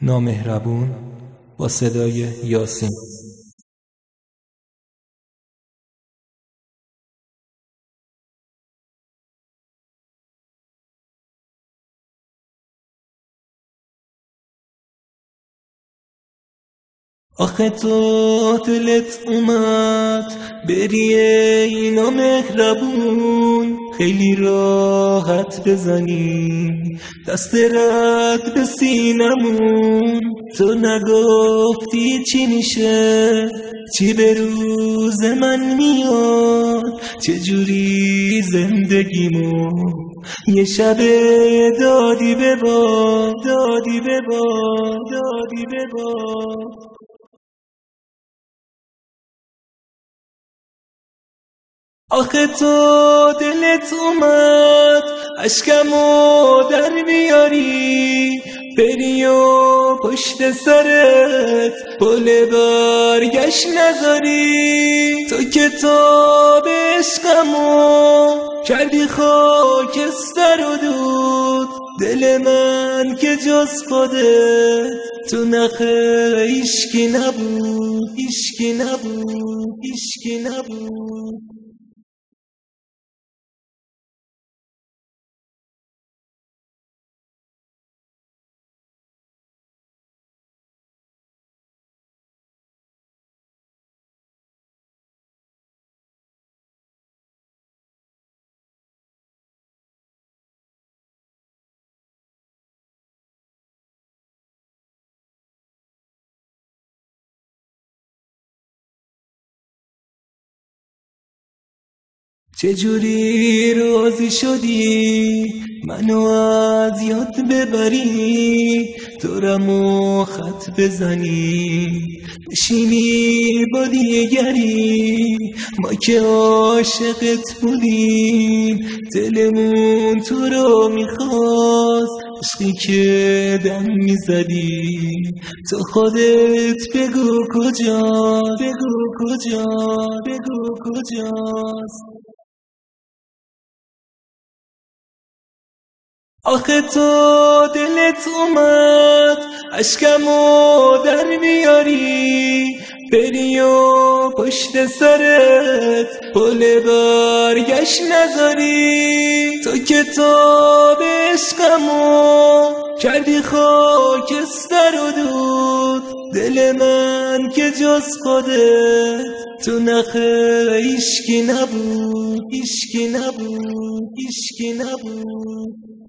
نامهربون با صدای یاسین. آخه تو دلت اومد بری ای نامهربون، خیلی راحت بزنی دست رد به سینمون. تو نگفتی چی میشه، چی به روز من میاد، چجوری زندگیمون یه شب دادی به باد، دادی به باد، دادی به باد. آخه تو دلت اومد اشکمو در بیاری، بری و پشت سرت پل برگشت نذاری. تو کتاب عشقمو کردی خاکستر و دود، دل من که جز خودت تو نخه هیشکی نبود، هیشکی نبود، هیشکی نبود. چجوری راضی شدی منو از یاد ببری، دورمو خط بزنی بشینی با دیگری. ما که عاشقت بودیم دلمون تو رو میخواست، عشقی که دم میزدی تو خودت بگو کجا، بگو کجا، بگو کجاست. آخه تو دلت اومد اشکمو در بیاری، بری و پشت سرت پل برگشت نذاری. تو کتاب عشقمو کردی خاکستر و دود، دل من که جز خودت تو نخه هیشکی نبود، هیشکی نبود، هیشکی نبود.